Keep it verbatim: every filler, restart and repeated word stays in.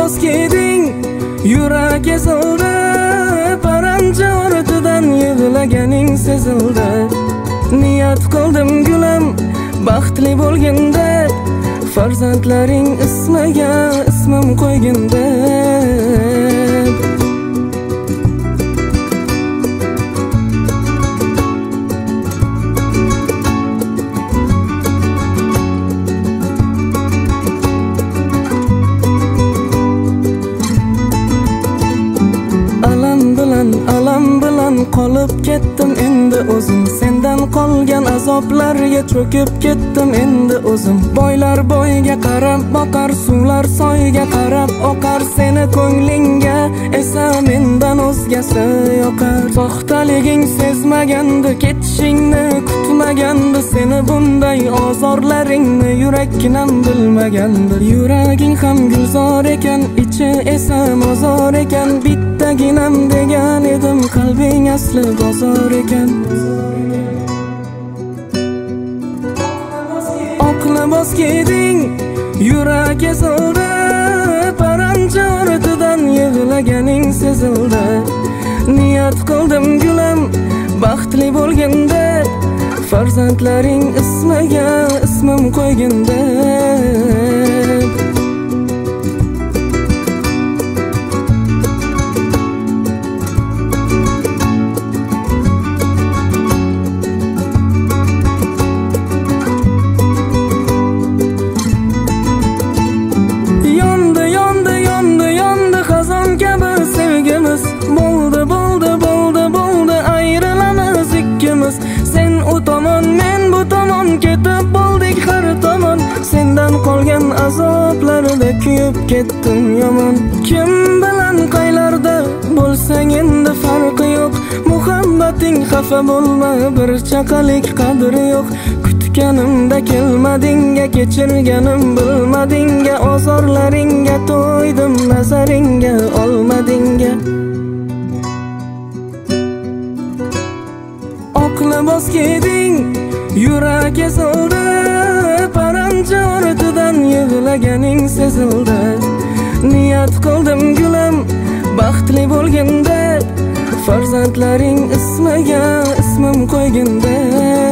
libos kiyding, yurak ezildi, paranji ortidan yig'laganing sezildi. Niyat qildim gulim, baxtli bo'lgin deb, farzandlaring ismiga ismim qo'ygin deb. Alam bilan, alam bilan qolib ketdim endi o'zim. Sendan qolgan azoblarga cho'kib ketdim endi o'zim. Boylar boyga qarab boqar, suvlar soyga qarab oqar. Seni ko'nglingga esa mendan o'zgasi yoqar. Soxtaliging sezmagandi, ketishingni kutmagandi. Seni bunday ozorlaringni yurakkinam bilmagandi. Yuraging ham gulzor ekan, ichi esa mozor ekan. Bittaginam degan edim, qalbing asli bozor ekan. Oq libos kiyding, yurak ezildi, paranji ortidan yig'laganing sezildi. Niyat qildim gulim, baxtli bo'lgin deb, farzandlaring ismiga ismim qo'ygin deb. Bo'ldi, bo'ldi, bo'ldi, bo'ldi, ayrilamiz ikkimiz. Sen u tomon, men bu tomon, ketib bo'ldik har tomon. Sendan qolgan azoblarda kuyib ketdim yomon. Kim bilan qaylarda bo'lsang endi farqi yo'q. Muhabbating xafa bo'lma, bir chaqalik qadri yo'q. Kutganimda kelmadingga, kechirganim bilmadingga. Ozorlaringga to'ydim, nazaringga olmadingga. Oq libos kiyding, yurak ezildi, paranji ortidan yig'laganing sezildi. Niyat qildim gulim, baxtli bo'lgin deb, farzandlaring ismiga ismim qo'ygin deb.